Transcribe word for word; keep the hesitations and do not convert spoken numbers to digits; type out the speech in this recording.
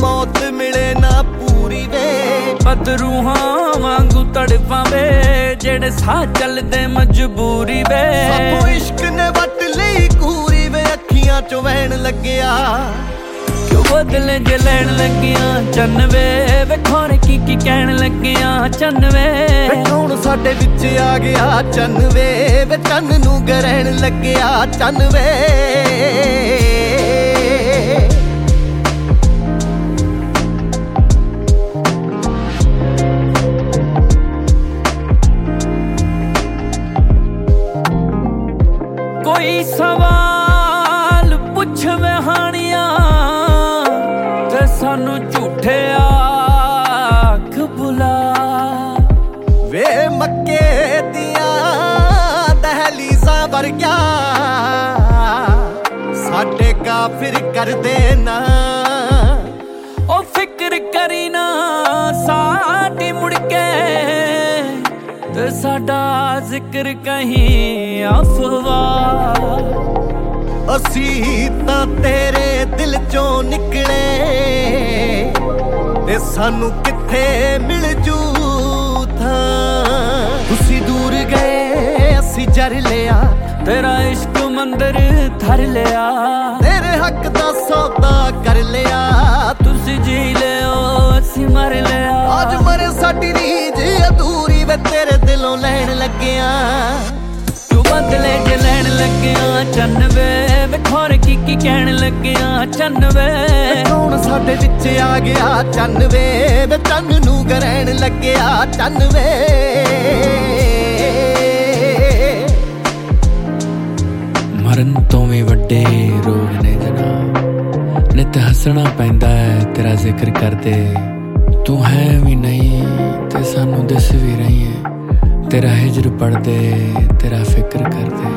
मौत मिले ना पूरी वे बदरूहां वांगू तड़फां वे जेड़े साह चलदे मजबूरी वे साथों इश्क ने वट लई कूरी वे अखियां चों वहण लग्या क्यों बदले जे लैण लगिया चन्न वे वेखोण की की कहण लगिया चन्न वे कौन साडे विच आ गया चन्न वे वे चन्न नूं ग्रहण लग्या चन्न वे कोई सवाल पुछवे हानिया ते सानू झूठे आख बुला वे मक्के दिया दहलीज़ां वर्गिया साडे काफिर कर देना ओ फिक्र करी ना साडी मुड़ के ते साडा जिक्र कहीं अफवाह असी तां तेरे दिल चों निकले ते सानू किथे मिल जू था तुसी दूर गए असी जर लिया तेरा इश्क मंदिर धर लिया तेरे हक दा सौदा कर लिया तुसी जी लियो असी मर लिया आज मरे साडी रीज अधूरी वे तेरे दिलों लैण लग्या क्यों बदले जे लैण लग्या चन्न वे वेखोण की की कहण लग्या चन्न वे कौन साडे विच आ गया चन्न वे वे चन्न नूं ग्रहण लग्या चन्न वे मरन तो भी वड्डे रोग ने जनाब नित हसना पैंदा है तेरा जिक्र करदे तू है भी नहीं ते सानू दिस भी रही है तेरा हिजर पढ़दे तेरा फिक्र करदे